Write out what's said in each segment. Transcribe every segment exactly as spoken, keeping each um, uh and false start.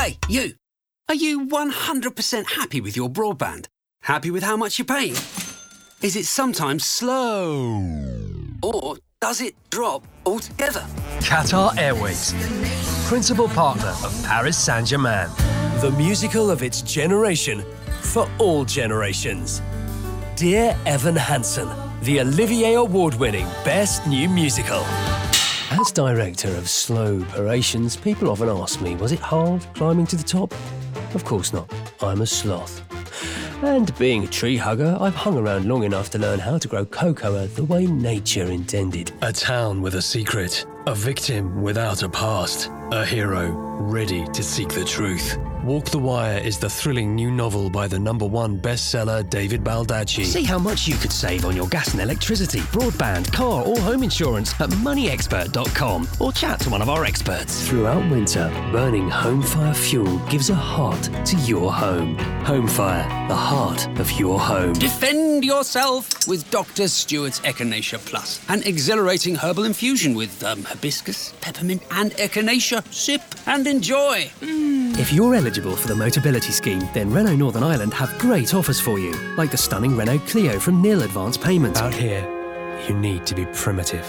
Hey, you! Are you one hundred percent happy with your broadband? Happy with how much you're paying? Is it sometimes slow? Or does it drop altogether? Qatar Airways, principal partner of Paris Saint-Germain. The musical of its generation, for all generations. Dear Evan Hansen, the Olivier Award-winning Best New Musical. As director of Slow Operations, people often ask me, was it hard climbing to the top? Of course not. I'm a sloth. And being a tree hugger, I've hung around long enough to learn how to grow cocoa the way nature intended. A town with a secret, a victim without a past, a hero ready to seek the truth. Walk the Wire is the thrilling new novel by the number one bestseller David Baldacci. See how much you could save on your gas and electricity, broadband, car or home insurance at money expert dot com or chat to one of our experts. Throughout winter, burning home fire fuel gives a heart to your home. Home Fire, the heart of your home. Defend yourself with Doctor Stewart's Echinacea Plus, an exhilarating herbal infusion with um, hibiscus, peppermint and echinacea. Sip and enjoy. Mm. If you're eligible for the Motability Scheme, then Renault Northern Ireland have great offers for you, like the stunning Renault Clio from nil advance payment. Out here, you need to be primitive.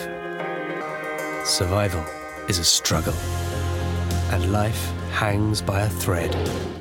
Survival is a struggle, and life hangs by a thread.